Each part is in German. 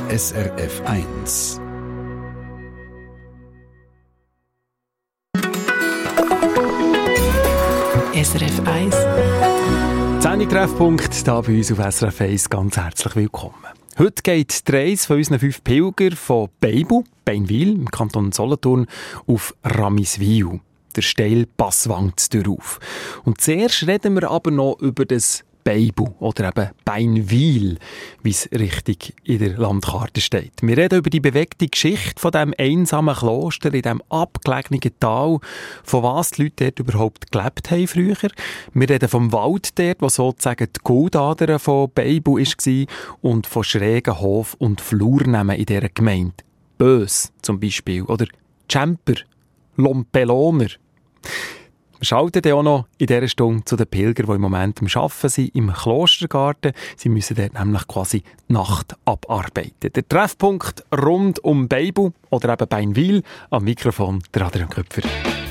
SRF 1. SRF 1. Treffpunkt hier bei uns auf SRF 1. Ganz herzlich willkommen. Heute geht die Reise von unseren 5 Pilgern von Beibu, Beinwil, im Kanton Solothurn, auf Ramiswil. Der steile Pass wankt darauf. Und zuerst reden wir aber noch über das Beibu oder eben Beinwil, wie es richtig in der Landkarte steht. Wir reden über die bewegte Geschichte von diesem einsamen Kloster in diesem abgelegenen Tal, von was die Leute dort überhaupt gelebt haben früher. Wir reden vom Wald dort, wo sozusagen die Goldader von Beibu war, und von schrägen Hof- und Flurnamen in dieser Gemeinde. Bös zum Beispiel oder Tschemper, Lompeloner. Wir schalten dann auch noch in dieser Stunde zu den Pilgern, die im Moment am Arbeiten sind, im Klostergarten. Sie müssen dort nämlich quasi die Nacht abarbeiten. Der Treffpunkt rund um Beibu oder eben Beinwil. Am Mikrofon der Adrian Köpfer.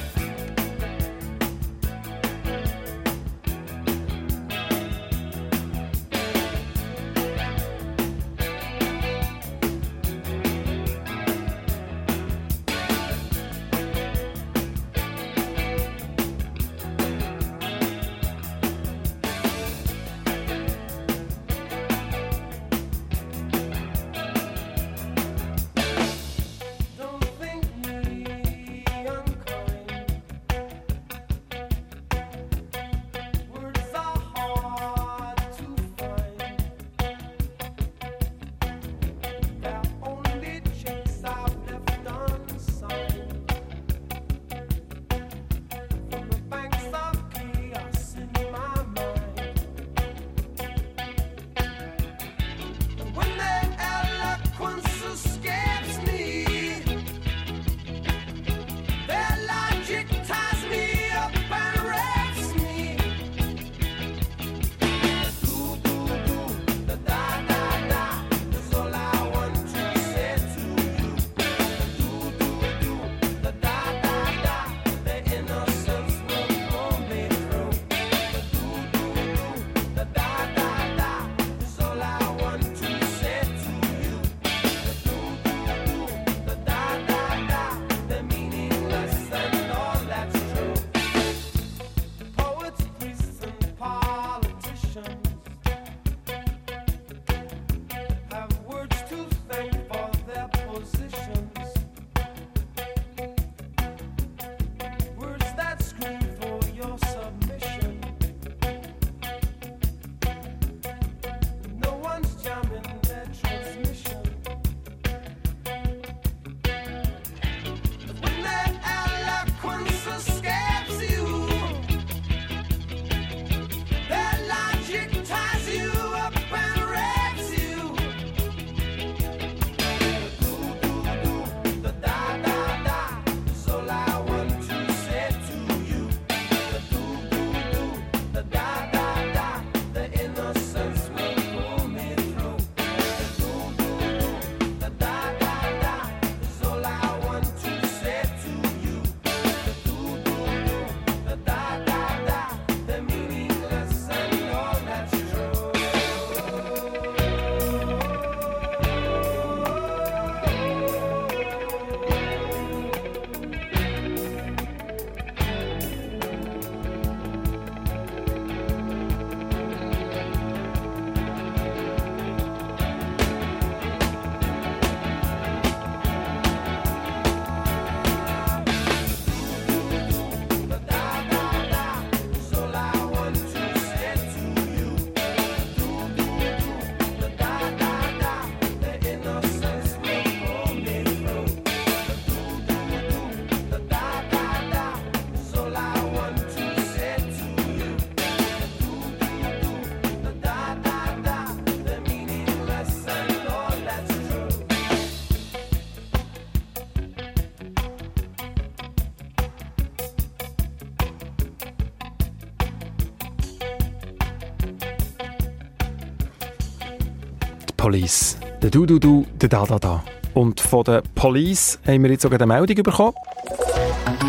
Police. Der Du, der Da. Und von der Police haben wir jetzt sogar eine Meldung bekommen.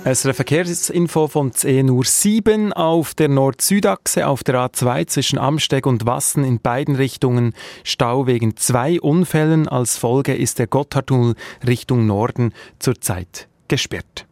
SRF Verkehrsinfo von 10:07 Uhr auf der Nord-Süd-Achse auf der A2 zwischen Amsteg und Wassen in beiden Richtungen Stau wegen 2 Unfällen. Als Folge ist der Gotthardtunnel Richtung Norden zurzeit gesperrt.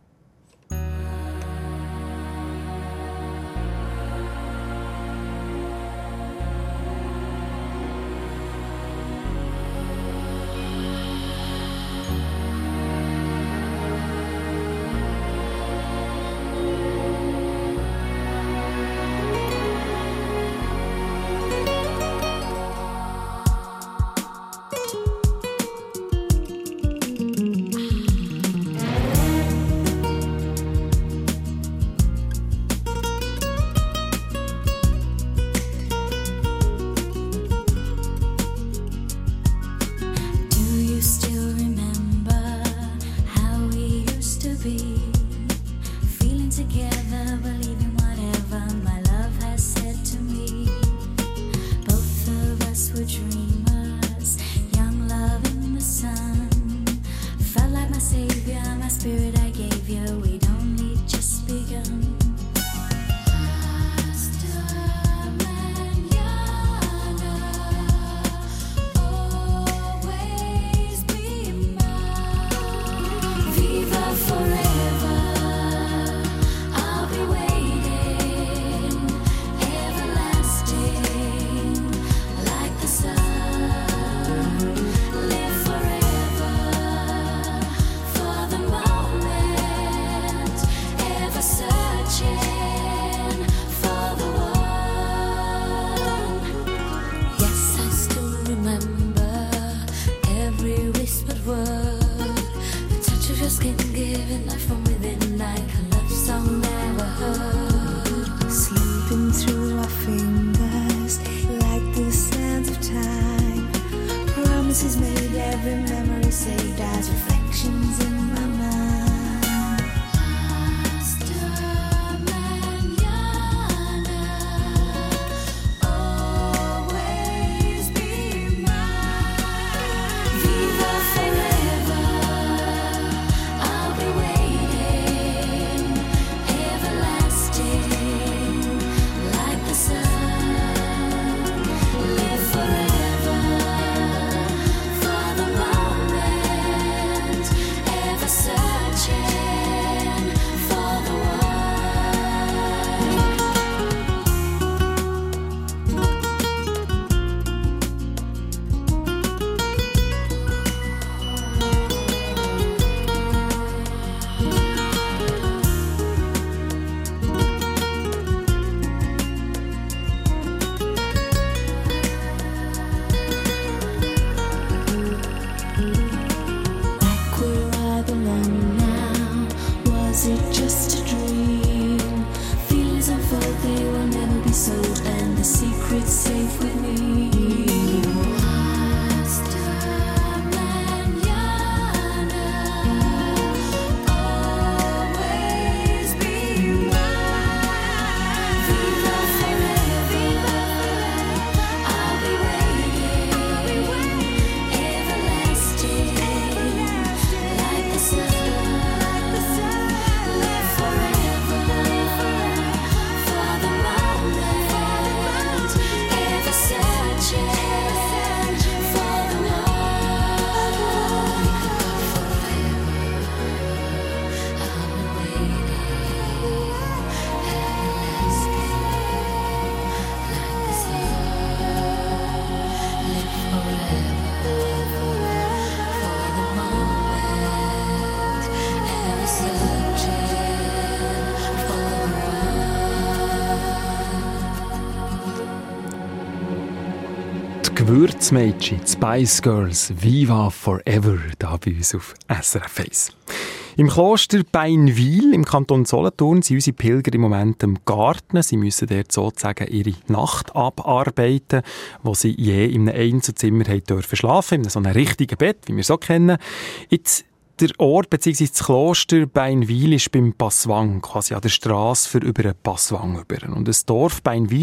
Gewürzmädchen, Spice Girls, Viva Forever, da bei uns auf SRF 1. Im Kloster Beinwil im Kanton Solothurn sind unsere Pilger im Moment im Garten. Sie müssen dort sozusagen ihre Nacht abarbeiten, wo sie je in einem Einzelzimmer dürfen schlafen, in so einem richtigen Bett, wie wir es so kennen. Jetzt der Ort bzw. das Kloster Beinwil ist beim Passwang, quasi an der Strasse für über den Passwang über. Und das Dorf Beinwil,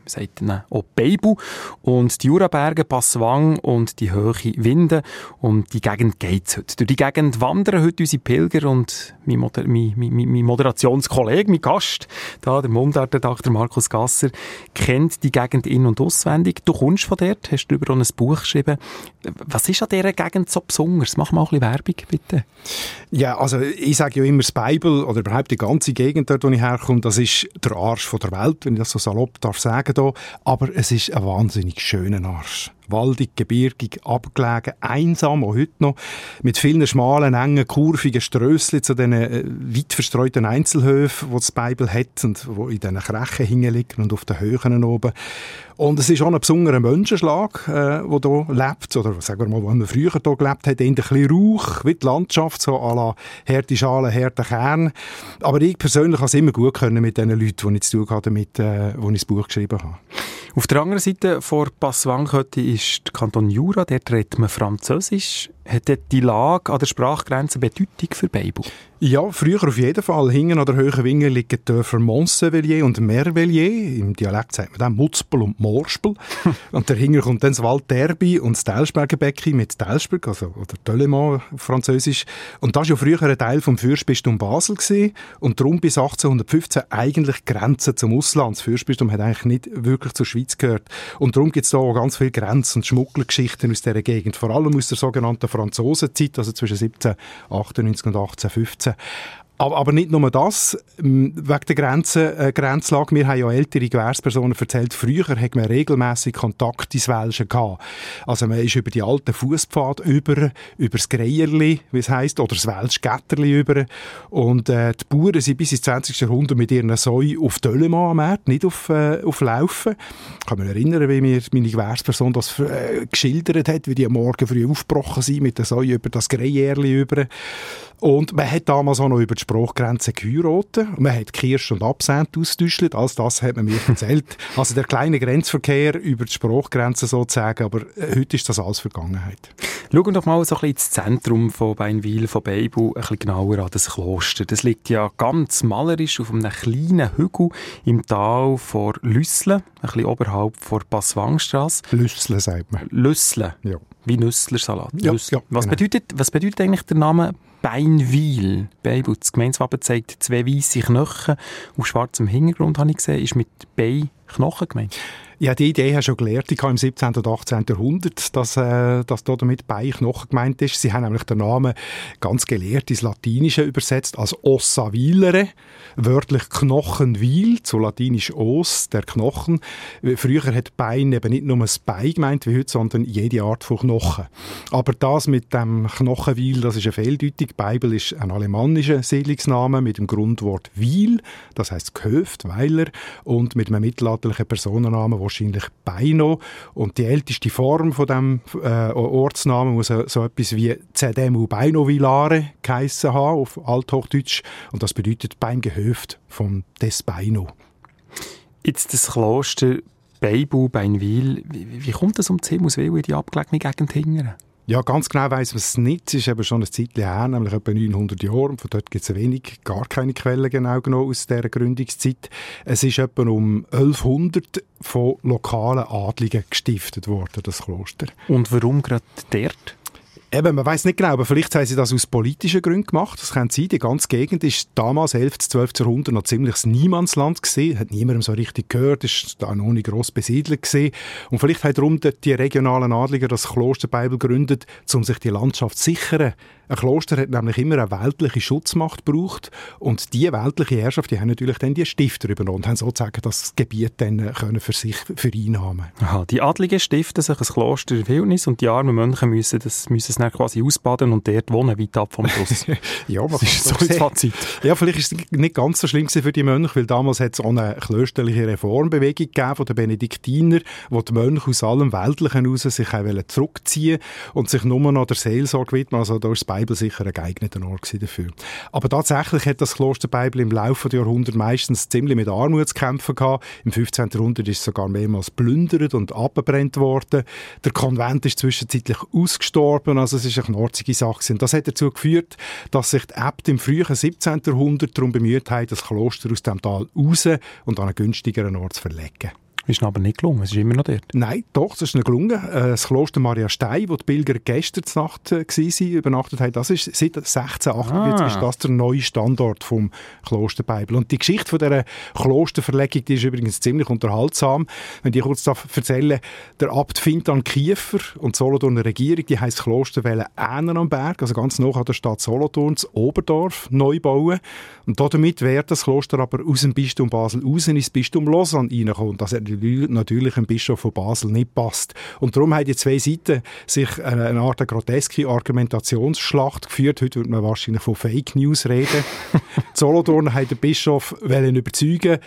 sagt auch Beibul. Und die Juraberge, Passwang und die hohen Winde, um die Gegend geht es heute. Durch die Gegend wandern heute unsere Pilger und mein Moderationskollege, mein Gast, da, der Mundartredakteur Markus Gasser, kennt die Gegend in- und auswendig. Du kommst von dort, hast darüber auch ein Buch geschrieben. Was ist an dieser Gegend so besonders? Mach mal ein bisschen Werbung, bitte. Ja, also ich sage ja immer, das Beibul oder überhaupt die ganze Gegend dort, wo ich herkomme, das ist der Arsch von der Welt, wenn ich das so salopp darf sagen da. Aber es ist ein wahnsinnig schöner Arsch. Waldig, gebirgig, abgelegen, einsam, auch heute noch, mit vielen schmalen, engen, kurvigen Strössli zu diesen weit verstreuten Einzelhöfen, die das Beibul hat und die in diesen Krechen hingelegen und auf den Höhen oben. Und es ist auch ein besonderer Menschenschlag, der hier lebt, oder sagen wir mal, wo man früher hier gelebt hat, ein bisschen Rauch, wie die Landschaft, so à la harte Schale, harte Kern. Aber ich persönlich kann es immer gut können mit den Leuten, die ich zu tun hatte, wo ich das Buch geschrieben habe. Auf der anderen Seite vor Passwang-Kette ist der Kanton Jura, dort redet man Französisch. Hat dort die Lage an der Sprachgrenze Bedeutung für Beibul? Ja, früher auf jeden Fall. Hinten an der Höhe Winge liegen die Dörfer Moncevelier und Mervellier. Im Dialekt sagt man dann Mutzpel und Morspel. Und dahinter kommt dann das Val d'Erbi und das Telsbergenbecken mit Telsberg, oder Teulemont auf Französisch. Und das war ja früher ein Teil vom Fürstbistum Basel gewesen, und darum bis 1815 eigentlich Grenzen zum Ausland. Das Fürstbistum hat eigentlich nicht wirklich zur Schweiz gehört. Und darum gibt es da auch ganz viele Grenzen und Schmugglergeschichten aus dieser Gegend. Vor allem aus der sogenannten Franzosenzeit, also zwischen 1798 und 1815. Aber nicht nur das, wegen der Grenzlage. Wir haben ja ältere Gewährspersonen erzählt, früher hat man regelmässig Kontakt ins Welsche gehabt. Also man ist über die alten Fußpfade über das Greierli, wie es heisst, oder das Welschgätterli über. Und die Bauern sind bis ins 20. Jahrhundert mit ihren Säuen auf Teulemont am Markt, nicht auf Laufen. Ich kann mich erinnern, wie mir meine Gewährsperson das geschildert hat, wie die am Morgen früh aufgebrochen sind mit den Säuen über das Greierli über. Und man hat damals auch noch über die Sprachgrenze geheiratet. Man hat Kirsch und Absent ausgetäuscht. All das hat man mir erzählt. Also der kleine Grenzverkehr über die Sprachgrenze sozusagen. Aber heute ist das alles Vergangenheit. Schauen wir doch mal so ein bisschen ins Zentrum von Beinwil, von Beibul, ein bisschen genauer an das Kloster. Das liegt ja ganz malerisch auf einem kleinen Hügel im Tal vor Lüssle, ein bisschen oberhalb vor Passwangstrasse. Lüssle sagt man. Lüssle? Ja. Wie Nüsslersalat. Ja, Lüssle. ja, Was genau. bedeutet eigentlich der Name Beinwil? Beibul. Das Gemeindewappen zeigt zwei weisse Knochen auf schwarzem Hintergrund, habe ich gesehen, ist mit Knochen gemeint. Ja, die Idee hast du schon gelernt. Ich habe im 17. und 18. Jahrhundert, dass da damit Beiknochen gemeint ist. Sie haben nämlich den Namen ganz gelehrt ins Latinische übersetzt als Ossa vilere, wörtlich Knochenwil, zu latinisch Os, der Knochen. Früher hat Bein eben nicht nur das Bein gemeint wie heute, sondern jede Art von Knochen. Aber das mit dem Knochenwil, das ist eine Fehldeutung. Beibul ist ein alemannischer Siedlungsname mit dem Grundwort Wil, das heisst Gehöft, Weiler, und mit einem mittelalterlichen Personennamen, wahrscheinlich Beino. Und die älteste Form von dem Ortsnamen muss so etwas wie Cedemu Beinovilare geheissen haben, auf Althochdeutsch. Und das bedeutet beim Gehöft von des Beino. Jetzt das Kloster Beibul, Beinwil. Wie kommt es um die Himmelswillen in die abgelegene Gegend hingern? Ja, ganz genau weiss man es nicht. Es ist eben schon ein Zeitchen her, nämlich etwa 900 Jahre. Und von dort gibt es gar keine Quellen genau genommen aus dieser Gründungszeit. Es ist etwa um 1100 von lokalen Adligen gestiftet worden, das Kloster. Und warum gerade dort? Eben, man weiss nicht genau, aber vielleicht haben sie das aus politischen Gründen gemacht. Das könnte sein. Die ganze Gegend ist damals, 11. 12. Jahrhundert, noch ziemliches Niemandsland gewesen. Hat niemandem so richtig gehört, ist da noch nicht gross besiedelt gewesen. Und vielleicht haben darum die regionalen Adliger das Kloster Beibul gegründet, um sich die Landschaft zu sichern. Ein Kloster hat nämlich immer eine weltliche Schutzmacht gebraucht. Und diese weltliche Herrschaft, die haben natürlich dann die Stifter übernommen und haben sozusagen das Gebiet dann können für sich vereinnahmen. Aha, die Adligen stiften sich ein Kloster in Wildnis und die armen Mönche müssen es dann quasi ausbaden und dort wohnen, weit ab vom Fluss. Ja, das ist so das Fazit. Ja, vielleicht ist es nicht ganz so schlimm für die Mönche, weil damals hat es auch eine klösterliche Reformbewegung gegeben von den Benediktiner, wo die Mönche aus allem Weltlichen heraus sich zurückziehen und sich nur noch der Seelsorge widmen. Also da ist Beibul sicher ein geeigneter Ort dafür. Aber tatsächlich hat das Kloster Beibul im Laufe der Jahrhunderte meistens ziemlich mit Armut zu kämpfen gehabt. Im 15. Jahrhundert ist es sogar mehrmals plündert und abgebrannt worden. Der Konvent ist zwischenzeitlich ausgestorben, also es ist eine knarzige Sache. Und das hat dazu geführt, dass sich die Äbte im frühen 17. Jahrhundert darum bemüht haben, das Kloster aus dem Tal raus und an einen günstigeren Ort zu verlegen. Ist aber nicht gelungen, es ist immer noch dort. Nein, doch, das ist ihnen gelungen. Das Kloster Maria Stein, wo die Pilger gestern Nacht waren, übernachtet haben, das ist seit 1648 ist das der neue Standort vom Kloster Beibel. Und die Geschichte von dieser Klosterverlegung, die ist übrigens ziemlich unterhaltsam. Wenn ich kurz erzählen, der Abt Fintan Kiefer und die Solothurner Regierung, die heisst Kloster Ähnen am Berg, also ganz nah an der Stadt Solothurn, das Oberdorf, neu bauen. Und damit wäre das Kloster aber aus dem Bistum Basel raus ins Bistum Lausanne reingekommen. Das hat natürlich dem Bischof von Basel nicht passt. Und darum haben die zwei Seiten sich eine Art groteske Argumentationsschlacht geführt. Heute würde man wahrscheinlich von Fake News reden. Die Solothurner haben den Bischof überzeugen,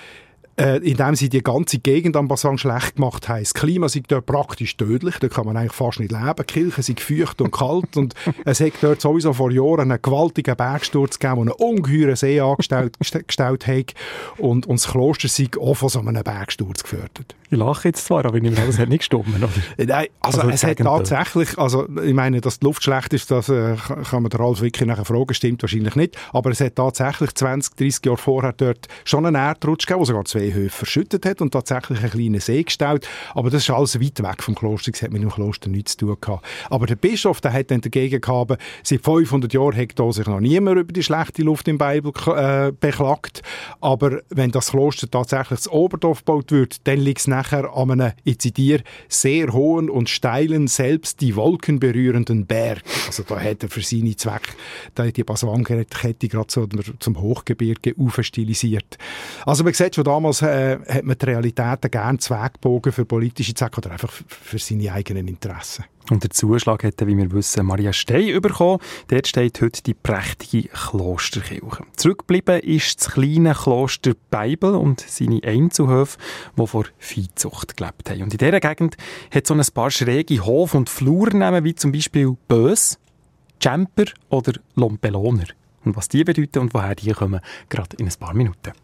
indem sie die ganze Gegend am Bassin schlecht gemacht haben. Das Klima sei dort praktisch tödlich, da kann man eigentlich fast nicht leben. Die Kirche sei feucht und kalt und es hat dort sowieso vor Jahren einen gewaltigen Bergsturz gegeben, der einen ungeheuren See angestellt hat und das Kloster sei auch von so einem Bergsturz gefördert. Ich lache jetzt zwar, aber ich nehme an, das hat nicht gestimmt, oder? Nein, also es hat tatsächlich, also ich meine, dass die Luft schlecht ist, das kann man der Ralf wirklich nachher fragen, stimmt wahrscheinlich nicht, aber es hat tatsächlich 20, 30 Jahre vorher dort schon einen Erdrutsch gegeben, der sogar 2 Höfe verschüttet hat und tatsächlich einen kleinen See gestaut, aber das ist alles weit weg vom Kloster, das hat mit dem Kloster nichts zu tun gehabt. Aber der Bischof, der hat dann dagegen gehabt, seit 500 Jahren hat da sich noch niemand über die schlechte Luft im Beibel beklagt, aber wenn das Kloster tatsächlich das Oberdorf gebaut wird, dann liegt es nachher an einem, ich zitiere, sehr hohen und steilen, selbst die Wolken berührenden Berg. Also da hat er für seine Zwecke die Baswankette gerade so zum Hochgebirge aufstilisiert. Also man sieht schon damals, hat man die Realitäten gerne zu Weg gebogen für politische Zwecke oder einfach für seine eigenen Interessen. Und der Zuschlag hat, wie wir wissen, Maria Stein bekommen. Dort steht heute die prächtige Klosterkirche. Zurückgeblieben ist das kleine Kloster Beibel und seine Einzelhöfe, die vor Viehzucht gelebt haben. Und in dieser Gegend hat es so ein paar schräge Hof- und Flurnamen, wie zum Beispiel Bös, Jumper oder Lompeloner. Und was die bedeuten und woher die kommen, gerade in ein paar Minuten.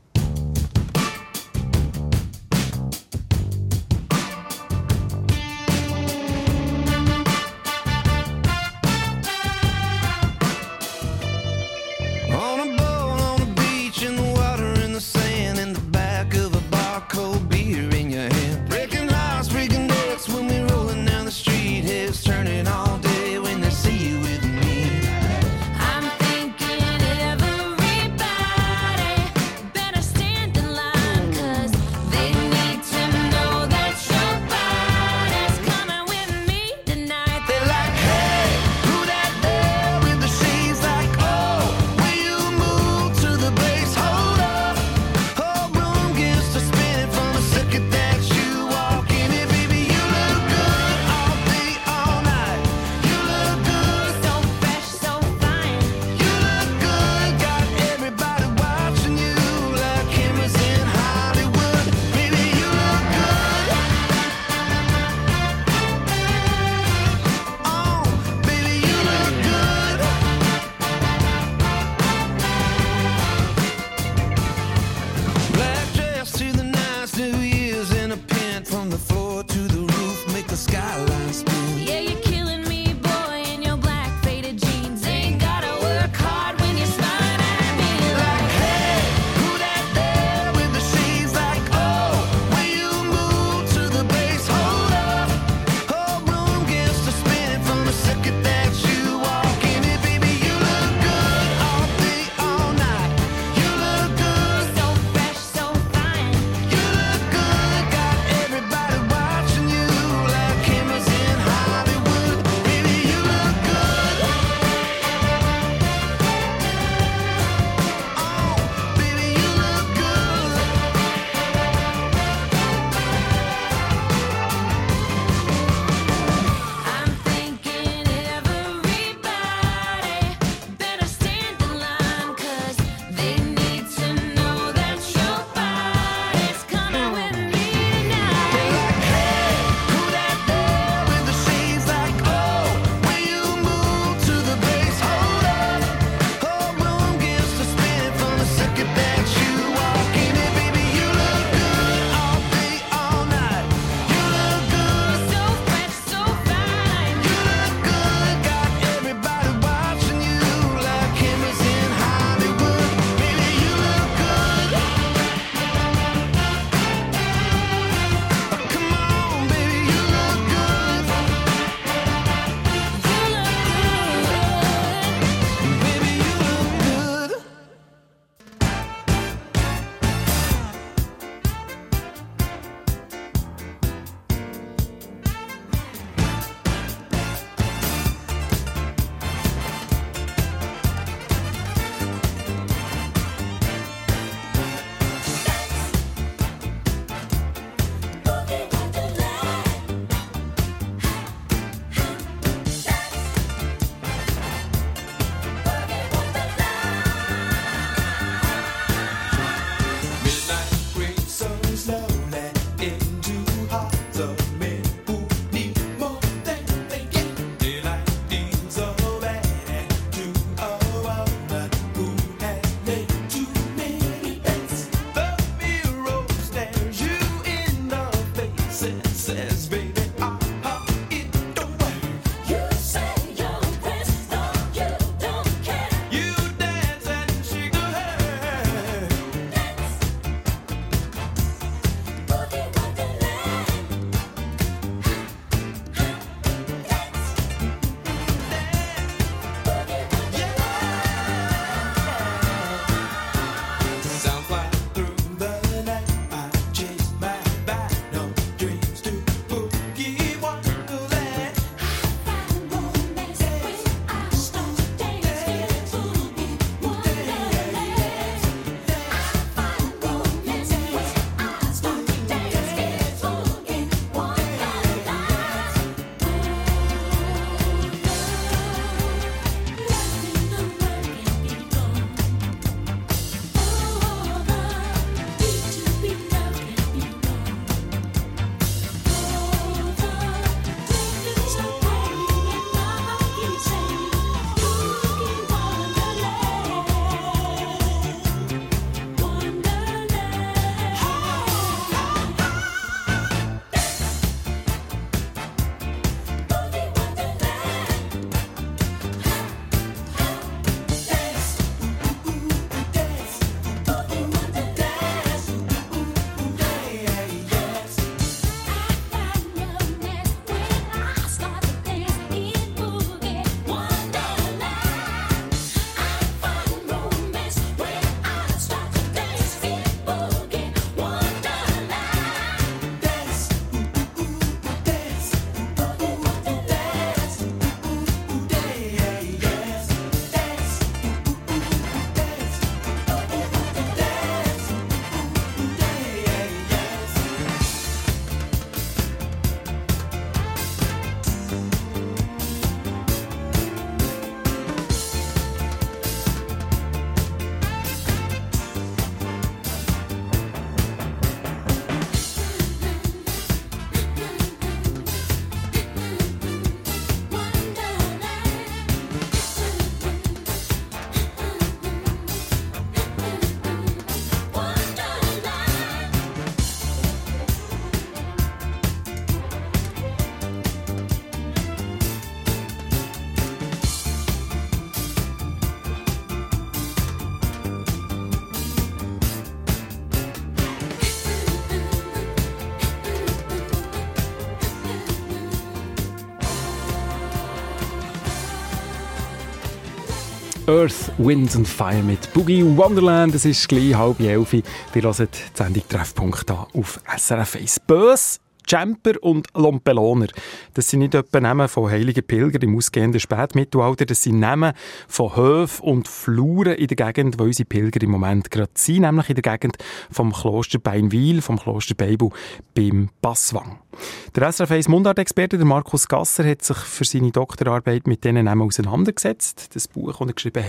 Earth, Wind and Fire mit Boogie Wonderland. Es ist gleich 10:30. Wir hören die Sendung Treffpunkt hier auf SRF 1. Bös, Camper und Lompeloner. Das sind nicht etwa Namen von heiligen Pilgern im ausgehenden Spätmittelalter, das sind Namen von Höfen und Fluren in der Gegend, wo unsere Pilger im Moment gerade sind, nämlich in der Gegend vom Kloster Beinwil, vom Kloster Beibu beim Passwang. Der SRF 1 Mundart-Experte, der Markus Gasser, hat sich für seine Doktorarbeit mit diesen Namen auseinandergesetzt. Das Buch, das er geschrieben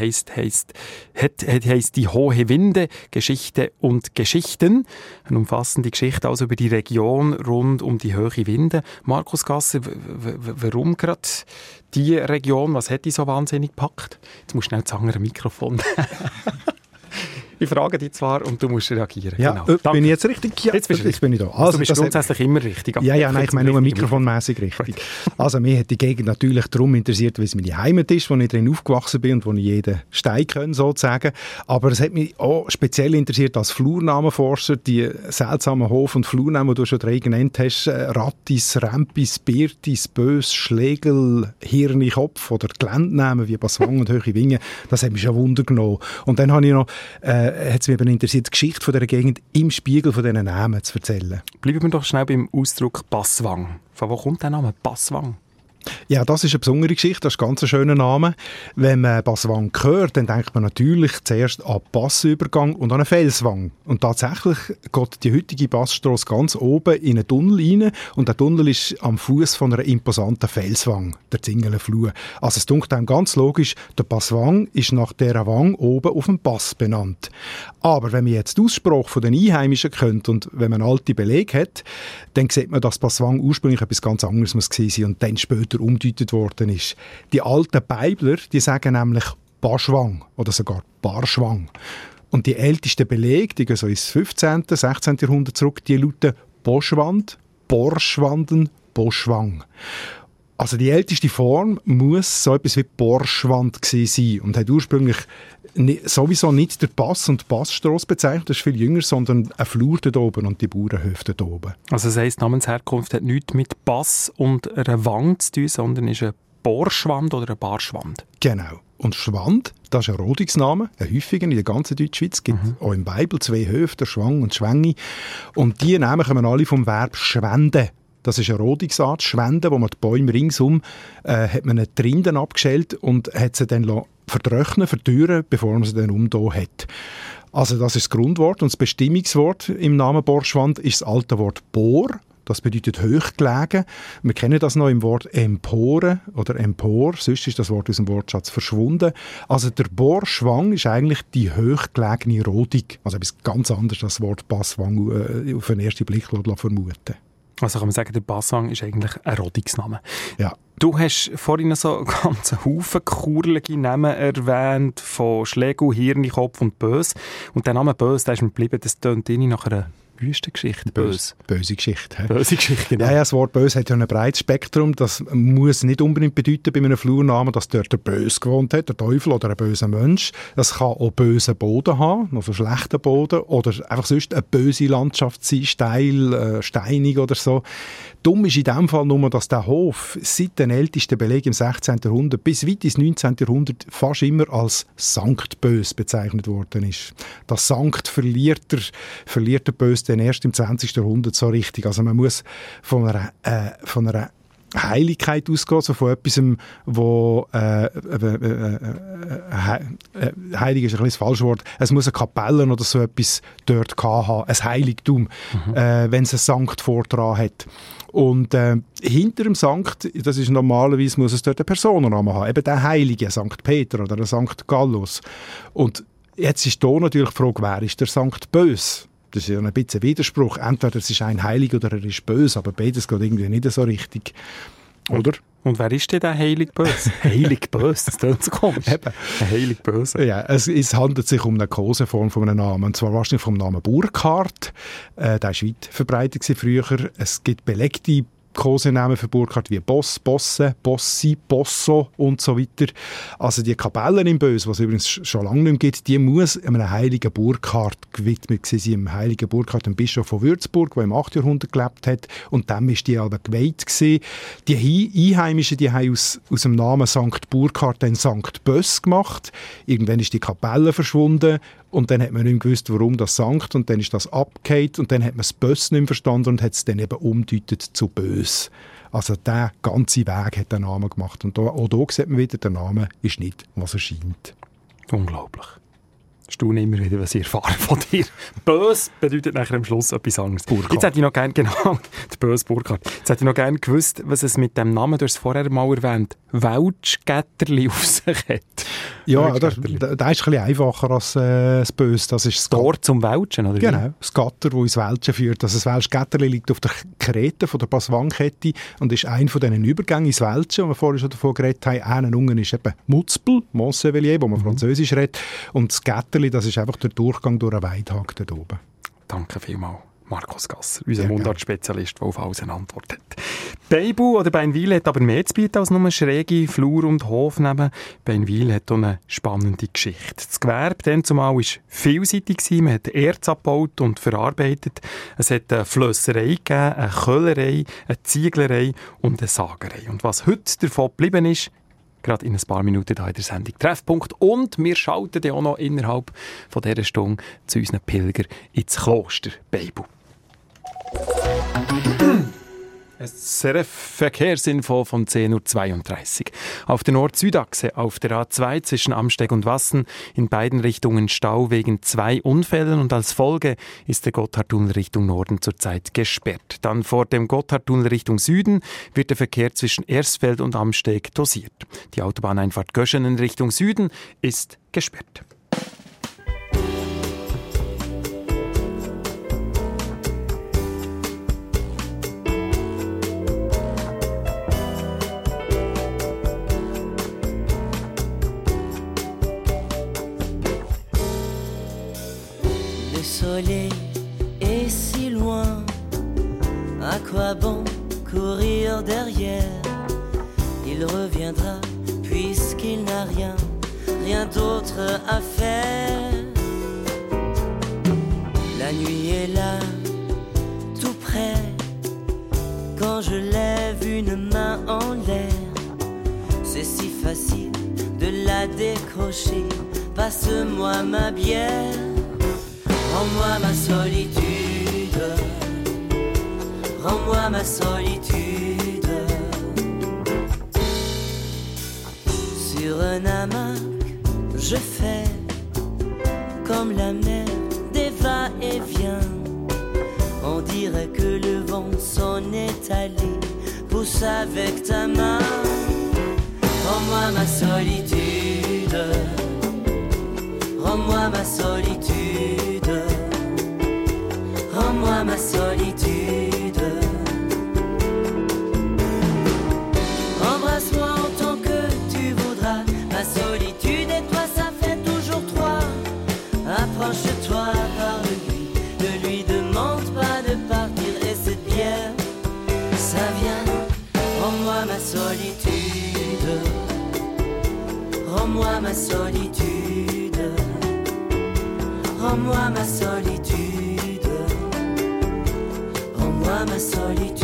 heisst «Die hohe Winde, Geschichte und Geschichten». Eine umfassende Geschichte also über die Region rund um die hohe Winde. Markus Gasser, warum gerade die Region? Was hat die so wahnsinnig gepackt? Jetzt musst du schnell das andere Mikrofon. Ich frage dich zwar und du musst reagieren. Ja, genau. Bin ich jetzt richtig? Ja, jetzt bin ich da. Also, du bist grundsätzlich immer richtig. Ja, nein, ich meine nur mikrofonmässig richtig. Also mich hat die Gegend natürlich darum interessiert, weil es meine Heimat ist, wo ich drin aufgewachsen bin und wo ich jeden Stein kann, sozusagen. Aber es hat mich auch speziell interessiert als Flurnamenforscher, die seltsamen Hof- und Flurnamen, die du schon drei genannt hast, Rattis, Rempis, Birtis, Bös, Schlegel, Hirnikopf oder Geländnamen wie Passwang und Höhe Winge. Das hat mich schon Wunder genommen. Und dann habe ich noch hat es mich eben interessiert, die Geschichte von dieser Gegend im Spiegel von diesen Namen zu erzählen. Bleiben wir doch schnell beim Ausdruck Passwang. Von wo kommt der Name Passwang? Ja, das ist eine besondere Geschichte, das ist ein ganz schöner Name. Wenn man Passwang hört, dann denkt man natürlich zuerst an Passübergang und an einen Felswang. Und tatsächlich geht die heutige Passstrasse ganz oben in einen Tunnel rein und der Tunnel ist am Fuß von einer imposanten Felswang, der Zingelenfluh. Also es dunkelt einem ganz logisch, der Passwang ist nach dieser Wang oben auf dem Pass benannt. Aber wenn man jetzt die Aussprache von den Einheimischen kennt und wenn man alte Belege hat, dann sieht man, dass Passwang ursprünglich etwas ganz anderes muss gewesen sein und dann später umgedeutet worden ist. Die alten Beibler, die sagen nämlich Paschwang oder sogar Barschwang. Und die ältesten Belege, die gehen so ins 15., 16. Jahrhundert zurück, die lauten Boschwand, Borschwanden, Boschwang. Also die älteste Form muss so etwas wie Borschwand gewesen sein und hat ursprünglich sowieso nicht der Pass und die Passstrasse bezeichnet, das ist viel jünger, sondern ein Flur dort oben und die Bauernhöfe dort oben. Also das heisst, die Namensherkunft hat nichts mit Pass und einer Wang zu tun, sondern ist ein Borschwand oder eine Barschwand. Genau. Und Schwand, das ist ein Rodungsname, ein häufiger in der ganzen Deutschschweiz. Es gibt auch im Bibel 2 Höfe, der Schwang und Schwängi. Und die Namen kommen alle vom Verb schwenden. Das ist eine Rodungsart, Schwenden, wo man die Bäume ringsum hat man die Rinden abgeschält und hat sie dann vertrocknen, verdürren, bevor man sie dann umdrehen hat. Also das ist das Grundwort und das Bestimmungswort im Namen Borschwand ist das alte Wort Bor. Das bedeutet hochgelegen. Wir kennen das noch im Wort Empore oder Empor, sonst ist das Wort aus dem Wortschatz verschwunden. Also der Borschwang ist eigentlich die hochgelegene Rodung. Also etwas ganz anderes als das Wort Passwang auf den ersten Blick vermuten. Also kann man sagen, der Passwang ist eigentlich ein Rodungsname. Ja. Du hast vorhin so einen ganzen Haufen kurlige Namen erwähnt, von Schlegel, Hirnikopf und Bös. Und der Name Bös, der ist mir geblieben, das tönt nach einer Wüstengeschichte. Böse Geschichte. Böse Geschichte, genau. Ja, das Wort Böse hat ja ein breites Spektrum. Das muss nicht unbedingt bedeuten bei einem Flurnamen, dass dort der Böse gewohnt hat, der Teufel oder ein böser Mensch. Das kann auch bösen Boden haben, also schlechten Boden, oder einfach sonst eine böse Landschaft sein, steil, steinig oder so. Dumm ist in dem Fall nur, dass der Hof seit den ältesten Belegen im 16. Jahrhundert bis weit ins 19. Jahrhundert fast immer als Sankt Bös bezeichnet worden ist. Das Sankt verliert der Bös dann erst im 20. Jahrhundert so richtig. Also man muss von einer Heiligkeit ausgehen, so von etwas, wo heilig ist ein bisschen das falsche Wort. Es muss eine Kapelle oder so etwas dort haben, ein Heiligtum, wenn es ein Sankt vordran hat. Und hinter dem Sankt, das ist normalerweise, muss es dort einen Personennamen haben, eben der Heilige, Sankt Peter oder der Sankt Gallus. Und jetzt ist hier natürlich die Frage, wer ist der Sankt Bös? Das ist ja ein bisschen Widerspruch. Entweder es ist ein Heilig oder er ist böse, aber beides geht irgendwie nicht so richtig. Oder? Und wer ist denn der Heilig Böse? Heilig Böse, das klingt so komisch. Eben. Ein Heilig Böse. Ja, es handelt sich um eine Koseform von einem Namen, und zwar wahrscheinlich vom Namen Burkhard. Der war weit verbreitet früher. Es gibt belegte Kosenamen für Burkhardt wie Boss, Bosse, Bossi, Bosso und so weiter. Also die Kapelle im Bös, was es übrigens schon lange nicht mehr gibt, die muss einem heiligen Burkhardt gewidmet sein. Dem heiligen Burkhardt, dem Bischof von Würzburg, der im 8. Jahrhundert gelebt hat. Und dem ist die aber geweiht gewesen. Die Einheimischen, die haben aus dem Namen St. Burkhardt dann St. Böss gemacht. Irgendwann ist die Kapelle verschwunden. Und dann hat man nicht mehr gewusst, warum das Sankt, und dann ist das abgefallen und dann hat man das Böss nicht mehr verstanden und hat es dann eben umgedeutet zu Bös. Also der ganze Weg hat den Namen gemacht. Und auch hier sieht man wieder, der Name ist nicht, was er scheint. Unglaublich. Ich staune immer wieder, was ich erfahre von dir. Bös bedeutet nachher am Schluss etwas anderes. Burkhardt. Jetzt hätte ich noch gerne, genau, der Bös Burkhardt. Jetzt hätte ich noch gerne gewusst, was es mit dem Namen, du hast es vorher mal erwähnt, Weltschgetterli auf sich hat. Ja, das ist ein bisschen einfacher als das Bös. Das ist das Tor zum Welschen, oder? Genau, das Gatter, das ins Welschen führt. Also das Welschgetterli liegt auf der Krete von der Passwang-Kette und ist einer von diesen Übergängen ins Welschen, die wir vorher schon davon geredet haben. Einen unten ist eben Mutzpel, Montsevellier, wo man Französisch redet. Und das Getterli, das ist einfach der Durchgang durch einen Weidhag dort oben. Danke vielmals, Markus Gasser, unser Mundart-Spezialist, der auf alles eine Antwort hat. Beibu oder Beinwil hat aber mehr zu bieten als nur schräge Flur und Hof neben. Beinwil hat auch eine spannende Geschichte. Das Gewerbe dann zumal war vielseitig. Man hat Erz abgebaut und verarbeitet. Es hat eine Flösserei gegeben, eine Köhlerei, eine Zieglerei und eine Sagerei. Und was heute davon geblieben ist, gerade in ein paar Minuten hier in der Sendung Treffpunkt. Und wir schalten dann auch noch innerhalb von dieser Stunde zu unseren Pilgern ins Kloster Beibu. SRF-Verkehrsinfo von 10.32 Uhr. Auf der Nord-Süd-Achse auf der A2 zwischen Amsteg und Wassen in beiden Richtungen Stau wegen 2 Unfällen und als Folge ist der Gotthardtunnel Richtung Norden zurzeit gesperrt. Dann vor dem Gotthardtunnel Richtung Süden wird der Verkehr zwischen Ersfeld und Amsteg dosiert. Die Autobahneinfahrt Göschenen Richtung Süden ist gesperrt. Le soleil est si loin, à quoi bon courir derrière? Il reviendra puisqu'il n'a rien d'autre à faire. La nuit est là, tout près, quand je lève une main en l'air. C'est si facile de la décrocher, passe-moi ma bière. Rends-moi ma solitude, rends-moi ma solitude. Sur un hamac, je fais comme la mer des va-et-vient. On dirait que le vent s'en est allé, pousse avec ta main. Rends-moi ma solitude, rends-moi ma solitude. Rends-moi ma solitude. Embrasse-moi autant que tu voudras. Ma solitude et toi ça fait toujours 3. Approche-toi par lui, ne lui demande pas de partir. Et cette bière, ça vient. Rends-moi ma solitude, rends-moi ma solitude, rends-moi ma solitude. Rends-moi ma solitude.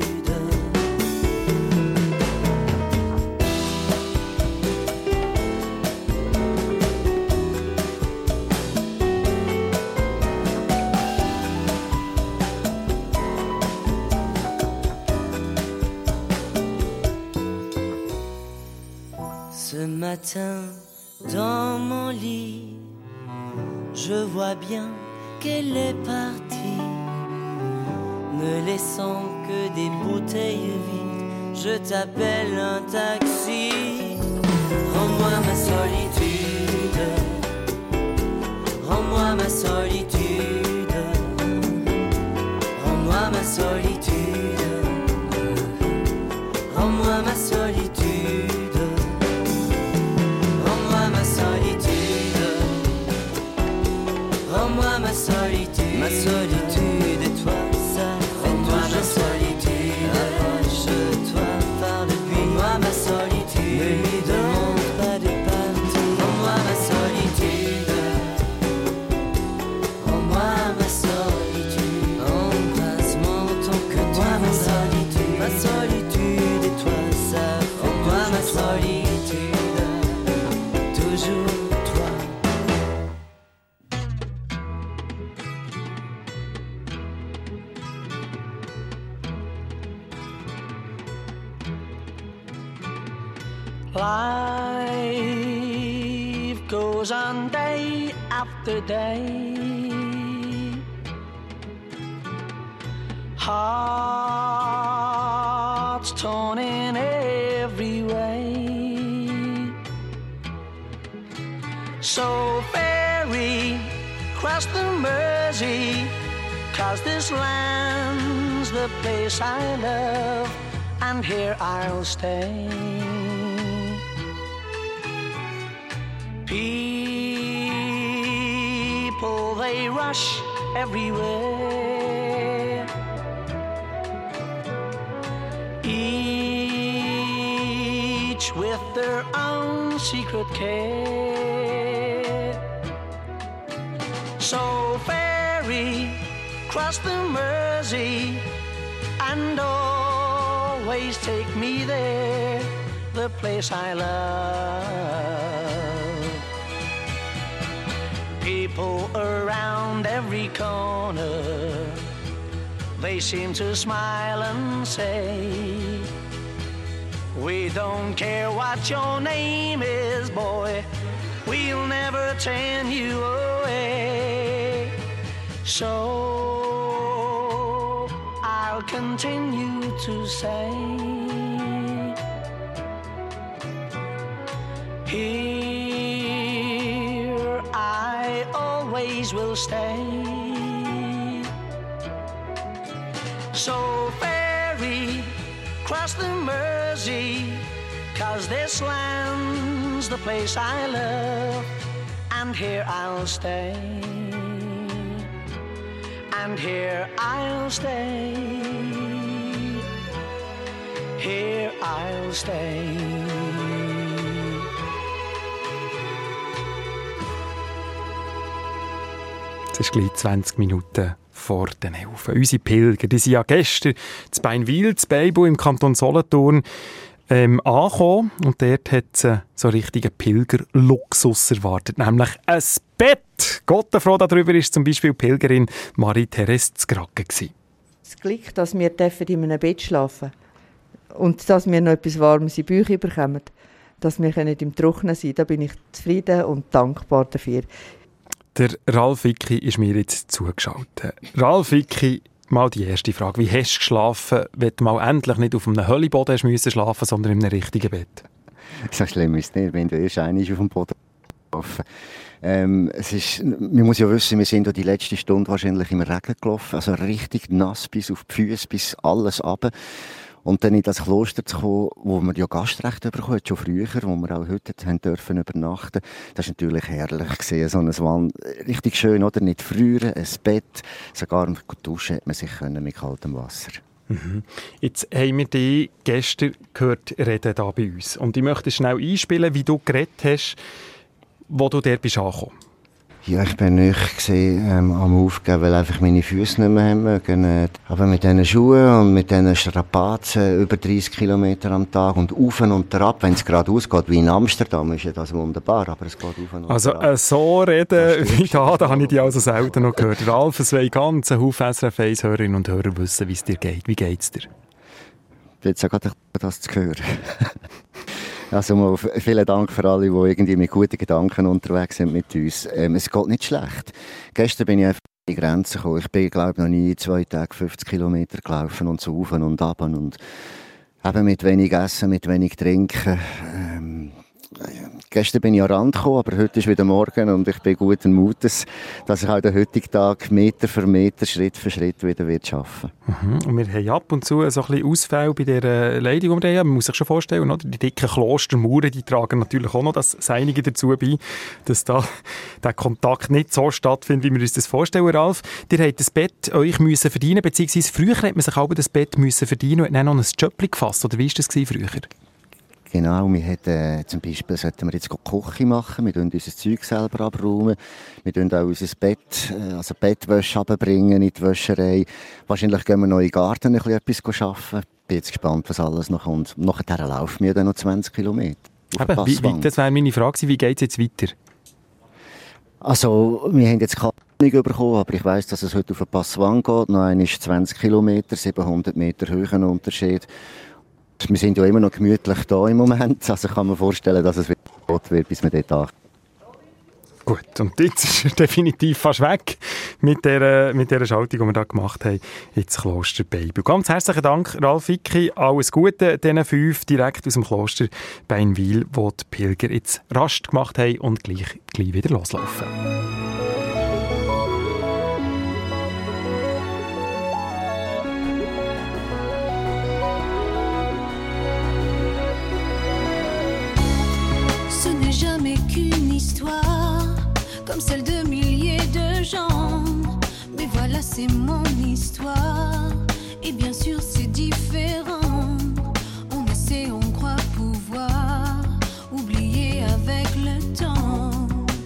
Ce matin, dans mon lit, je vois bien qu'elle est partie, me laissant que des bouteilles vides. Je t'appelle un taxi. Rends-moi ma solitude, rends-moi ma solitude, rends-moi ma solitude, rends-moi ma solitude, rends-moi ma solitude, rends-moi ma solitude, ma solitude et toi. Rends-moi ma solitude, solitude, toujours toi. Life goes on day after day. Hearts torn in every way. So ferry cross the Mersey, 'cause this land's the place I love, and here I'll stay. People, they rush everywhere, each with their own secret care. So ferry cross the Mersey and always take me there, the place I love. People around every corner, they seem to smile and say, we don't care what your name is, boy, we'll never turn you away. So I'll continue to say, here I always will stay. So ferry cross the Mersey, 'cause this land's the place I love, and here I'll stay, and here I'll stay, here I'll stay. Es ist gleich 20 Minuten vor den 11. Unsere Pilger, die sind ja gestern zu Beinwil, zu Beibu im Kanton Solothurn angekommen. Und dort hat es so richtigen Pilgerluxus erwartet, nämlich ein Bett. Gott froh darüber ist zum Beispiel Pilgerin Marie-Therese Zgracke gewesen. Das Glück, dass wir in einem Bett schlafen dürfen und dass wir noch etwas Warmes in die Bauch bekommen, dass wir im Trocknen sein können, da bin ich zufrieden und dankbar dafür. Der Ralf Wicki ist mir jetzt zugeschaltet. Ralf Wicki, mal die erste Frage. Wie hast du geschlafen, wenn du mal endlich nicht auf einem Höllenboden schlafen musst, sondern in einem richtigen Bett? So schlimm ist es nicht, wenn du erst einmal auf dem Boden schlafen. Man muss ja wissen, wir sind die letzte Stunde wahrscheinlich im Regen gelaufen, also richtig nass bis auf die Füße, bis alles runter. Und dann in das Kloster zu kommen, wo wir ja Gastrecht bekommen haben, schon früher, wo wir auch heute haben dürfen übernachten. Das war natürlich herrlich gewesen, so ein Wand. Richtig schön, oder? Nicht frieren, ein Bett, sogar duschen hat man sich können mit kaltem Wasser. Mhm. Jetzt haben wir dich gestern gehört reden hier bei uns. Und ich möchte schnell einspielen, wie du geredet hast, wo du dort bist angekommen. Ja, ich bin nicht am Aufgeben, weil einfach meine Füße nicht mehr haben mögen. Aber mit diesen Schuhen und mit diesen Strapazen über 30 Kilometer am Tag und auf und ab, wenn es gerade ausgeht, wie in Amsterdam, ist ja das wunderbar, aber es geht auf und ab. Also so reden wie da habe ich dich also selten noch gehört. Ralf, es wollen ganz ein Haufen SRF 1 Hörerinnen und Hörer wissen, wie es dir geht. Wie geht es dir? Jetzt auch gerade das zu hören. Also vielen Dank für alle, die irgendwie mit guten Gedanken unterwegs sind mit uns. Es geht nicht schlecht. Gestern bin ich einfach an die Grenze gekommen. Ich bin, glaube ich, noch nie 2 Tage 50 Kilometer gelaufen und so auf und ab und eben mit wenig Essen, mit wenig Trinken. Gestern bin ich an Rand gekommen, aber heute ist wieder morgen und ich bin guten Mutes, dass ich auch den heutigen Tag Meter für Meter, Schritt für Schritt wieder arbeiten wird. Und wir haben ab und zu so ein bisschen Ausfälle bei der Leitung, die wir haben. Man muss sich schon vorstellen, oder? Die dicken Klostermauern, die tragen natürlich auch noch das Seinige dazu bei, dass da der Kontakt nicht so stattfindet, wie wir uns das vorstellen, Ralf. Ihr habt das Bett euch müssen verdienen, beziehungsweise früher hat man sich auch das Bett müssen verdienen und hat dann noch ein Jöppli gefasst, oder wie war das früher? Genau, wir hätten zum Beispiel sollten wir jetzt Küche machen, wir unser Zeug selber abräumen, wir auch unser Bett, also Bettwäsche runterbringen in die Wäscherei. Wahrscheinlich gehen wir noch in den Garten etwas arbeiten. Ich bin jetzt gespannt, was alles noch kommt. Nachher laufen wir dann noch 20 Kilometer. Das wäre meine Frage, wie geht es jetzt weiter? Also, wir haben jetzt keine Ahnung bekommen, aber ich weiss, dass es heute auf den Passwang geht. Noch einmal 20 Kilometer, 700 Meter Höhenunterschied. Wir sind ja immer noch gemütlich da im Moment. Also kann man vorstellen, dass es wieder gut wird, bis wir dort ankommen. Gut, und jetzt ist er definitiv fast weg mit der Schaltung, die wir da gemacht haben ins Kloster Beinwil. Ganz herzlichen Dank, Ralf Icki. Alles Gute diesen 5 direkt aus dem Kloster Beinwil, wo die Pilger jetzt Rast gemacht haben und gleich wieder loslaufen. Ce n'est jamais qu'une histoire comme celle de milliers de gens. Mais voilà, c'est mon histoire. Et bien sûr, c'est différent. On essaie, on croit pouvoir oublier avec le temps.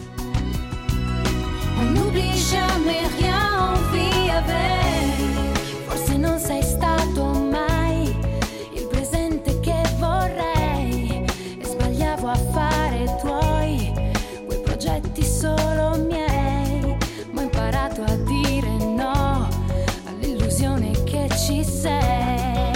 On n'oublie jamais rien, on vit avec. Forse non sei stato mai il presente che vorrei. E sbagliavo a fare tuoi quei progetti solo miei, ma ho imparato a dire no all'illusione che ci sei.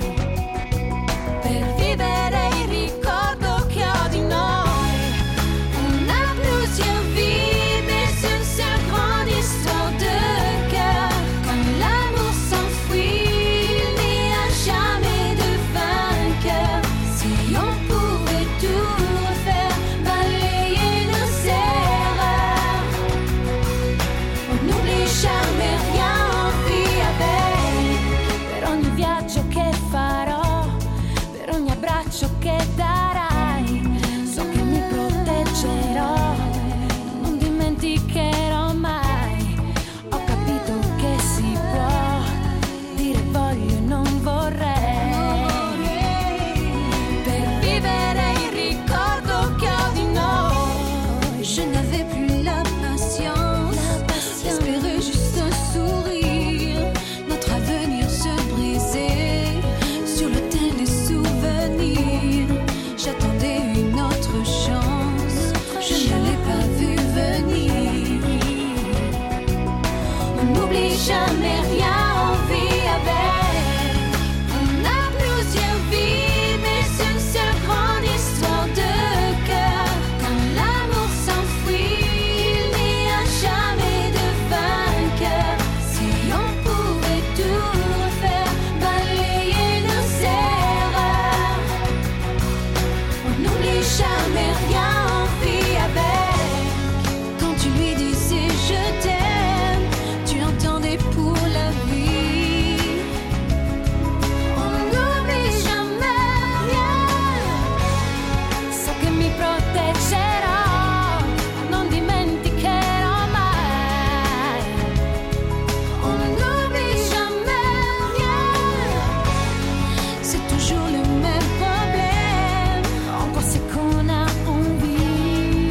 Per vivere il ricordo che ho di noi, on a plusieurs vies, mais une seule grande histoire de cœur. Quand l'amour s'enfuit, il n'y a jamais de vainqueur. Si on pouvait tout refaire, balayer nos erreurs, on n'oublie jamais rien, on vit avec. Per ogni viaggio che farò, per ogni abbraccio che darai, so che mi proteggerò, non dimenticherò mai. Ho capito che si può dire voglio e non vorrei. Per vivere il ricordo che ho di noi, je n'avais plus la patience d'espérer juste un sourire. Notre avenir se brisait sur l'autel des souvenirs. J'attendais une autre chance, je ne l'ai pas vu venir. On n'oublie jamais rien, on vit avec. On a plusieurs vies, mais une seule grande histoire de cœur. Quand l'amour s'enfuit, il n'y a jamais de vainqueur. Si on pouvait tout refaire, balayer nos erreurs, on n'oublie jamais rien, on vit avec. Quand tu lui disais je t'aime, tu entendais pour la vie. On n'oublie jamais rien, so che mi proteggerò, non dimenticherò mai. On n'oublie jamais rien, c'est toujours le même problème. Encore c'est qu'on a envie.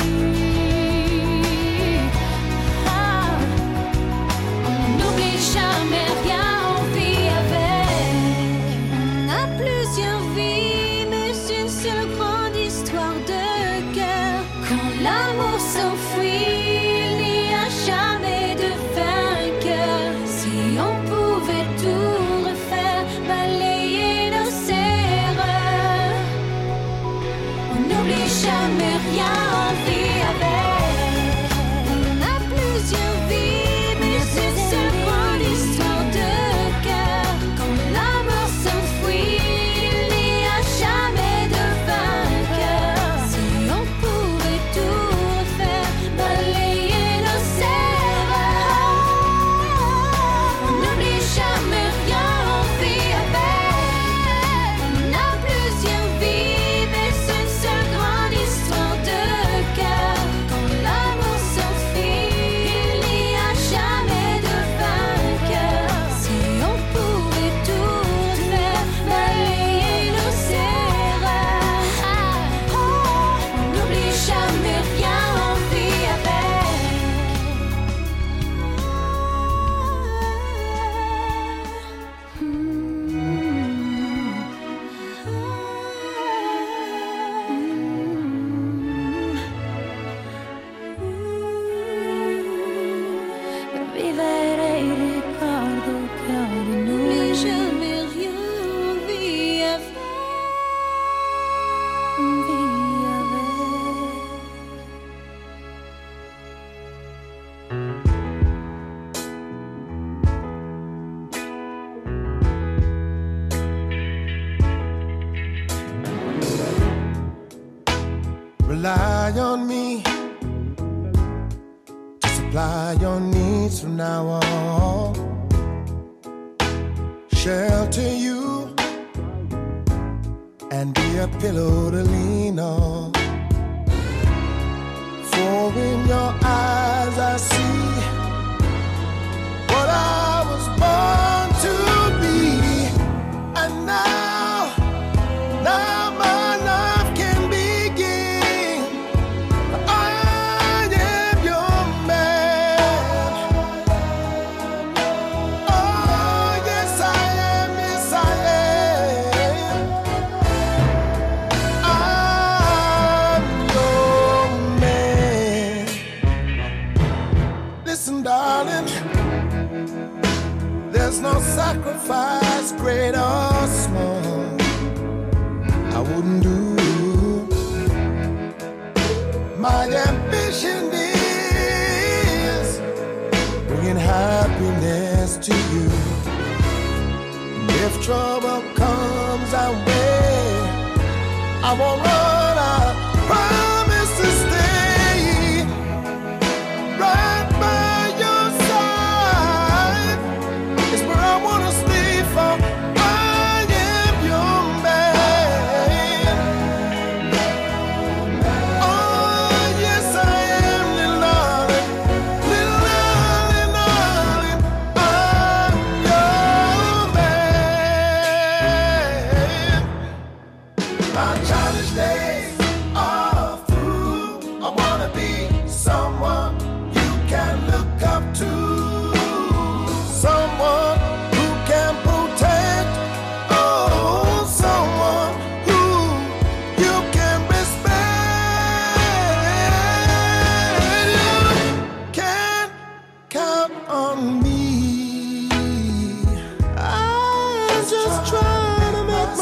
Ah. On n'oublie jamais rien, on vit avec. On a plusieurs vies, mais une seule grande histoire de cœur. Quand l'amour s'enfuit, il n'y a jamais de vainqueur. Si on pouvait tout refaire, balayer nos erreurs, on n'oublie jamais rien, on vit avec. On a plusieurs vies, mais une seule grande histoire de cœur. Quand l'amour s'enfuit, il n'y a jamais de vainqueur. Si on pouvait tout refaire, balayer nos erreurs, on n'oublie jamais rien, on vit avec. On a plusieurs vies, mais une seule grande histoire de cœur. Quand Rely on me to supply your needs from now on. Shelter you and be a pillow to lean on. For in your eyes I see what I was born to be. And now my life can begin. I am your man. Oh, yes I am, yes I am. I'm your man. Listen, darling, there's no sacrifice, great or small, I wouldn't do. My ambition is bringing happiness to you. And if trouble comes our way, I won't run, I promise to stay right by your side. It's where I wanna stay for. I am your man. Oh, yes I am, little darling, little darling, darling. I'm your man. My childish days are through. I wanna be someone you can look up to. Someone who can protect. Oh, someone who you can respect. You can count on me. I'm just trying to make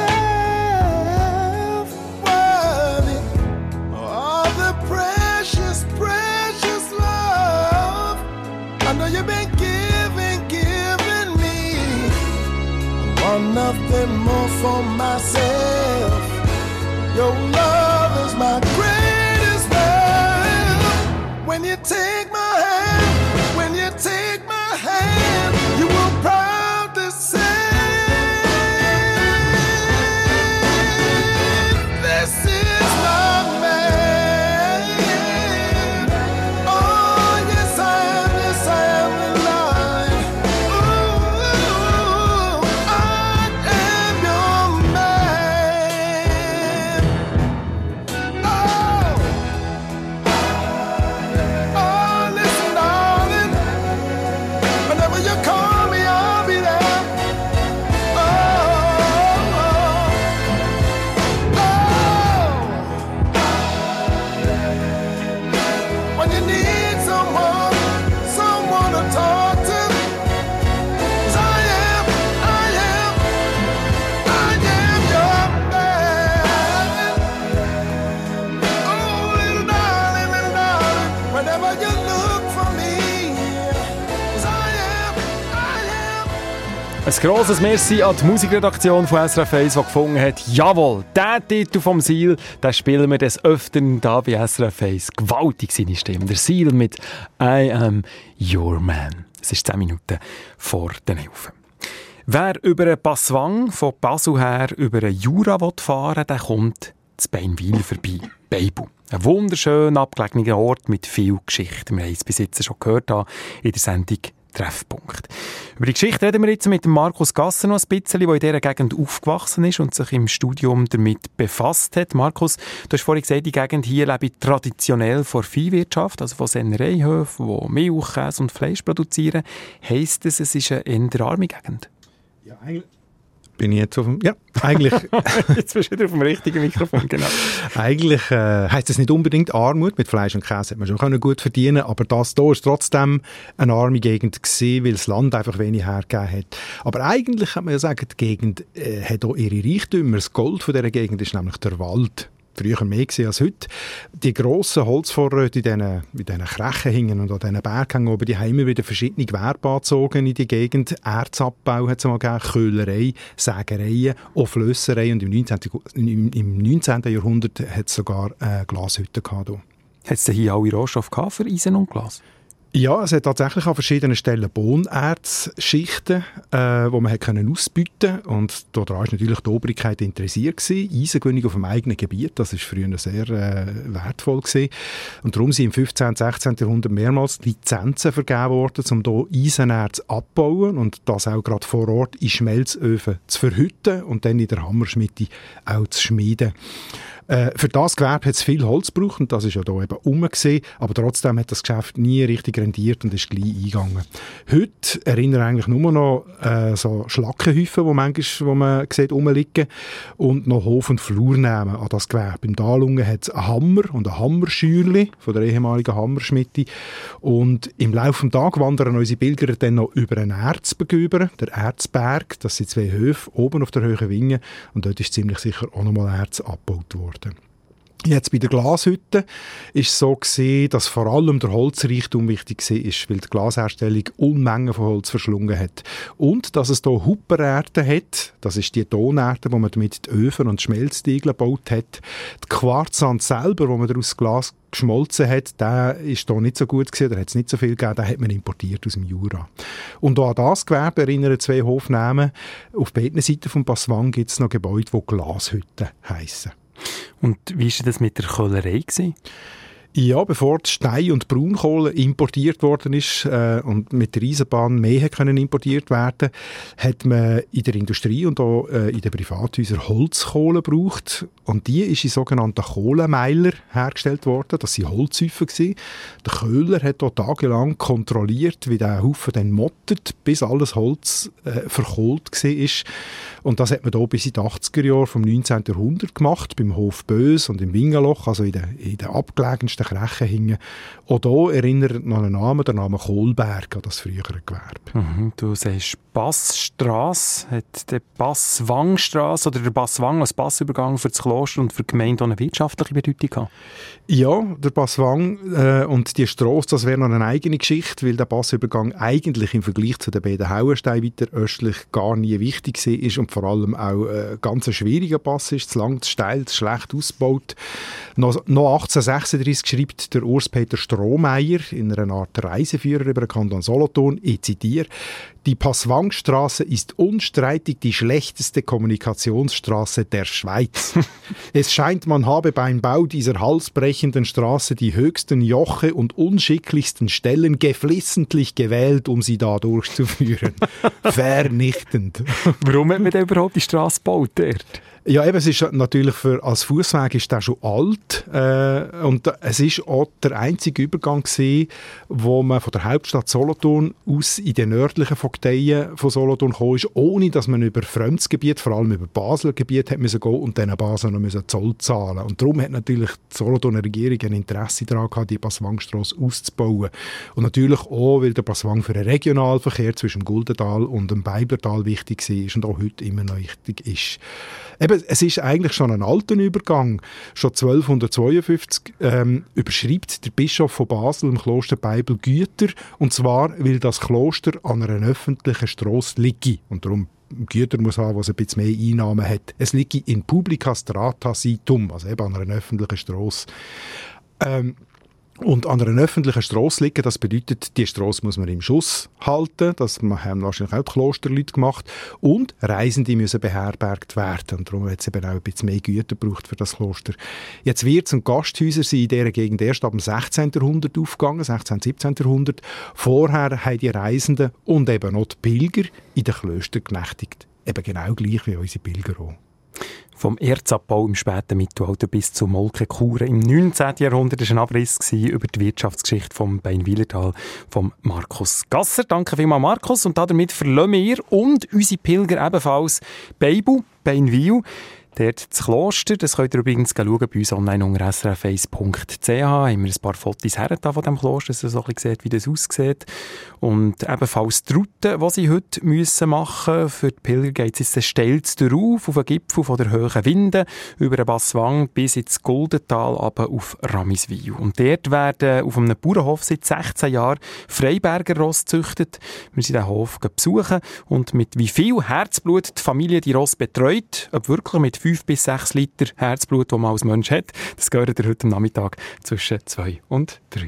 myself worthy of the precious, precious love I know you've been giving me. I want nothing more for myself. Your love is my greatest wealth. When you take my hand, when you take my hand, you will proudly say, this is my man. Oh, yes I am, yes I am in line. Ooh, I am your man. Oh, listen, darling. Whenever you call me, I'll be there. Oh, when you need someone to talk to, 'cause I am your man. Oh, little darling, whenever you look for me, 'cause I am. Ein grosses Merci an die Musikredaktion von SRF 1, die gefunden hat, jawohl, der Titel vom Seal, den spielen wir des Öfteren da bei SRF 1. Gewaltig seine Stimme. Der Seal mit I Am Your Man. Es ist 10 Minuten vor den 11. Wer über einen Passwang von Basel her über den Jura fahren will, der kommt zu Beinwil vorbei. Beibu. Ein wunderschön abgelegener Ort mit viel Geschichte. Wir haben es bis jetzt schon gehört in der Sendung Treffpunkt. Über die Geschichte reden wir jetzt mit Markus Gasser noch ein bisschen, der in dieser Gegend aufgewachsen ist und sich im Studium damit befasst hat. Markus, du hast vorhin gesagt, die Gegend hier lebe traditionell von Viehwirtschaft, also von Sennereihöfen, die Milch, Käse und Fleisch produzieren. Heisst es, es ist eine eher arme Gegend? Ja, eigentlich bin ich jetzt auf dem... Ja, eigentlich... Jetzt bist du wieder auf dem richtigen Mikrofon, genau. Eigentlich heisst es nicht unbedingt Armut. Mit Fleisch und Käse hat man schon gut verdienen, aber das hier ist trotzdem eine arme Gegend gewesen, weil das Land einfach wenig hergegeben hat. Aber eigentlich kann man ja sagen, die Gegend hat auch ihre Reichtümer. Das Gold von dieser Gegend ist nämlich der Wald. früher mehr gesehen als heute. Die grossen Holzvorräte in diesen Krechen hingen und an diesen Berghängen oben, die haben immer wieder verschiedene Gewerbe angezogen in die Gegend. Erzabbau hat es mal gegeben, Köhlerei, Sägereien, auch Flösserei und im 19. Jahrhundert hat es sogar Glashütten gehabt. Hat es hier alle Rohstoffe für Eisen und Glas? Ja, es hat tatsächlich an verschiedenen Stellen Bohnerzschichten, die man ausbeuten konnte. Und daran war natürlich die Obrigkeit interessiert gewesen. Eisengewinnung auf dem eigenen Gebiet, das war früher sehr wertvoll gewesen. Und darum sind im 15. und 16. Jahrhundert mehrmals Lizenzen vergeben worden, um hier Eisenerz abzubauen und das auch gerade vor Ort in Schmelzöfen zu verhütten und dann in der Hammerschmiede auch zu schmieden. Für das Gewerbe hat es viel Holz gebraucht und das ist ja hier eben rumgesehen, aber trotzdem hat das Geschäft nie richtig rendiert und ist gleich eingegangen. Heute erinnern eigentlich nur noch so Schlackenhäufen, wo man sieht, rumliegen und noch Hof- und Flurnamen an das Gewerbe. Im Dalungen hat es einen Hammer und ein Hammerschürli von der ehemaligen Hammerschmiede und im Laufe des Tages wandern unsere Pilger dann noch über einen Erzberg über, der Erzberg, das sind 2 Höfe oben auf der Höhen Winge und dort ist ziemlich sicher auch nochmal Erz abgebaut worden. Jetzt bei der Glashütte ist es so gewesen, dass vor allem der Holzreichtum wichtig war, weil die Glasherstellung Unmengen von Holz verschlungen hat. Und dass es hier Huppererde hat, das ist die Tonerde, wo man damit die Öfen und Schmelztiegel gebaut hat. Die Quarzsand selber, wo man daraus Glas geschmolzen hat, der ist hier nicht so gut gewesen, da hat es nicht so viel gegeben, den hat man importiert aus dem Jura. Und auch an das Gewerbe erinnern 2 Hofnamen. Auf beiden Seiten vom Passwang gibt es noch Gebäude, die Glashütten heissen. Und wie war das mit der Köhlerei gewesen? Ja, bevor die Stein- und Braunkohle importiert worden ist und mit der Eisenbahn mehr können importiert werden, hat man in der Industrie und auch in den Privathäusern Holzkohle gebraucht. Und die ist in sogenannten Kohlemeiler hergestellt worden. Das waren Holzhäufen gewesen. Der Köhler hat hier tagelang kontrolliert, wie der Haufen dann mottet, bis alles Holz verkohlt war. Und das hat man hier bis in die 80er Jahre vom 19. Jahrhundert gemacht, beim Hof Bös und im Wingenloch, also in den abgelegensten Krechen hingen. Auch hier erinnert noch ein Name, der Name Kohlberg, an das frühere Gewerbe. Du sagst Passstrasse. Hat der Passwangstrasse oder der Passwang als Passübergang für das Kloster und für die Gemeinde eine wirtschaftliche Bedeutung gehabt? Ja, der Passwang und die Strasse, das wäre noch eine eigene Geschichte, weil der Passübergang eigentlich im Vergleich zu den beiden Hauensteinen weiter östlich gar nie wichtig war und vor allem auch ein ganz schwieriger Pass ist, zu lang, zu steil, zu schlecht ausgebaut. Noch 1836 schreibt der Urs-Peter Strohmeier in einer Art Reiseführer über den Kanton Solothurn, ich zitiere, die Passwangstraße ist unstreitig die schlechteste Kommunikationsstraße der Schweiz. Es scheint, man habe beim Bau dieser halsbrechenden Straße die höchsten Joche und unschicklichsten Stellen geflissentlich gewählt, um sie da durchzuführen. Vernichtend. Warum hat man denn überhaupt die Straße gebaut dort? Ja, eben, es ist natürlich als Fußweg ist der schon alt und es ist auch der einzige Übergang gewesen, wo man von der Hauptstadt Solothurn aus in die nördlichen Vogteien von Solothurn gekommen ist, ohne dass man über fremdes Gebiet, vor allem über Basler Gebiet, hat müssen gehen und diesen Basel noch müssen Zoll zahlen. Und darum hat natürlich die Solothurner Regierung ein Interesse daran gehabt, die Passwangstrasse auszubauen. Und natürlich auch, weil der Passwang für den Regionalverkehr zwischen dem Guldental und dem Beiblertal wichtig war und auch heute immer noch wichtig ist. Eben, es ist eigentlich schon ein alter Übergang. Schon 1252 überschreibt der Bischof von Basel im Kloster Beibel Güter, und zwar, weil das Kloster an einer öffentlichen Strasse liegt. Und darum Güter muss haben, was ein bisschen mehr Einnahmen hat. Es liegt in publica strata situm, also eben an einer öffentlichen Strasse. Und an einer öffentlichen Strasse liegen, das bedeutet, die Strasse muss man im Schuss halten, das haben wahrscheinlich auch die Klosterleute gemacht, und Reisende müssen beherbergt werden. Und darum hat es eben auch ein bisschen mehr Güter gebraucht für das Kloster. Jetzt Wirts- und Gasthäuser sind in dieser Gegend erst ab dem 16. Jahrhundert aufgegangen, 16. 17. Jahrhundert. Vorher haben die Reisenden und eben auch die Pilger in den Klöstern genächtigt. Eben genau gleich wie unsere Pilger auch. Vom Erzabbau im späten Mittelalter bis zu Molkenkuren im 19. Jahrhundert war ein Abriss über die Wirtschaftsgeschichte vom Beinwilertal von Markus Gasser. Danke vielmals, Markus. Und damit verlassen wir und unsere Pilger ebenfalls Beinbu, Beinwil. Dort das Kloster, das könnt ihr übrigens schauen bei uns online unter srf1.ch. Haben wir ein paar Fotos her von diesem Kloster, dass ihr so ein bisschen seht, wie das aussieht. Und ebenfalls die Route, die sie heute machen müssen. Für die Pilger geht es jetzt steil auf den Gipfel von der Hohen Winde, über den Basswang bis ins Guldental, runter auf Ramiswil. Und dort werden auf einem Bauernhof seit 16 Jahren Freiberger Ross gezüchtet. Wir sind den Hof besuchen und mit wie viel Herzblut die Familie die Ross betreut, ob wirklich mit 5 bis 6 Liter Herzblut, das man als Mensch hat, das gehört ihr heute am Nachmittag zwischen 2 und 3.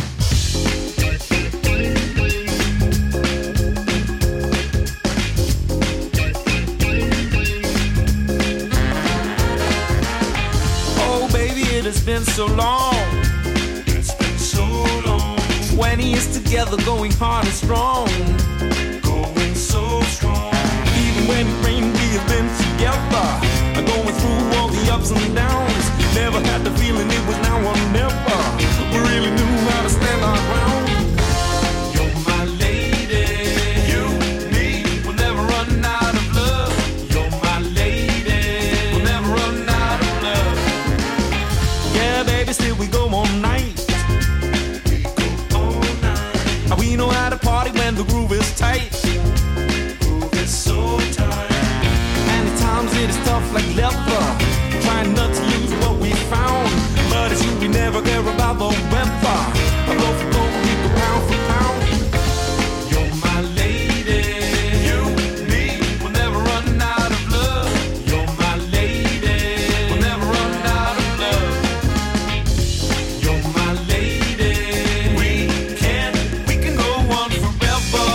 Oh baby, it has been so long. It's been so long. 20 years together, going hard and strong. Going so strong. Even when it rained, we have been together. Going through all the ups and downs. Never had the feeling it was now or never. We really knew how to stand our ground. You're my lady. You, me, we'll never run out of love. You're my lady. We'll never run out of love. Yeah, baby, still we go all night. We go all night. We know how to party when the groove is tight. Groove is so tight. Times it is tough like leather, trying not to lose what we found. But it's you, we never care about the weather. I go for gold, we go pound for pound. You're my lady. You, me, we'll never run out of love. You're my lady. We'll never run out of love. You're my lady. We can go on forever.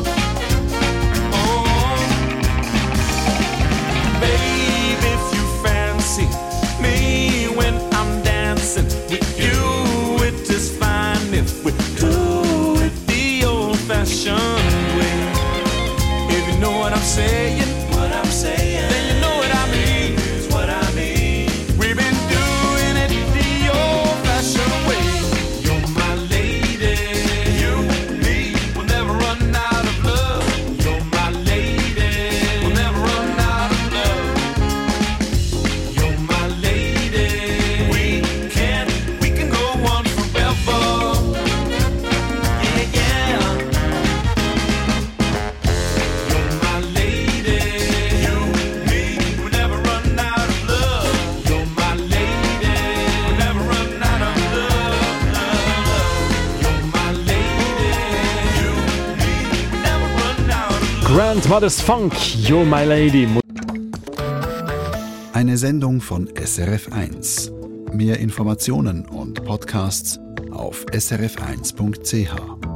Babe, if you fancy me when I'm dancing with you, it is fine if we do it the old-fashioned way. If you know what I'm saying, then you know what I mean. What I mean. We've been doing it the old-fashioned way. You're my lady. You, me, we'll never run out of love. You're my lady. We'll never run out of love. You're my lady. We can go on forever. Yeah, yeah. You're my lady. You, me, we'll never run out of love. You're my lady. We'll never run out of love. You're my lady. You, me, we'll never run out of love. Grandmother's Funk, You're My Lady. Eine Sendung von SRF1. Mehr Informationen und Podcasts auf srf1.ch.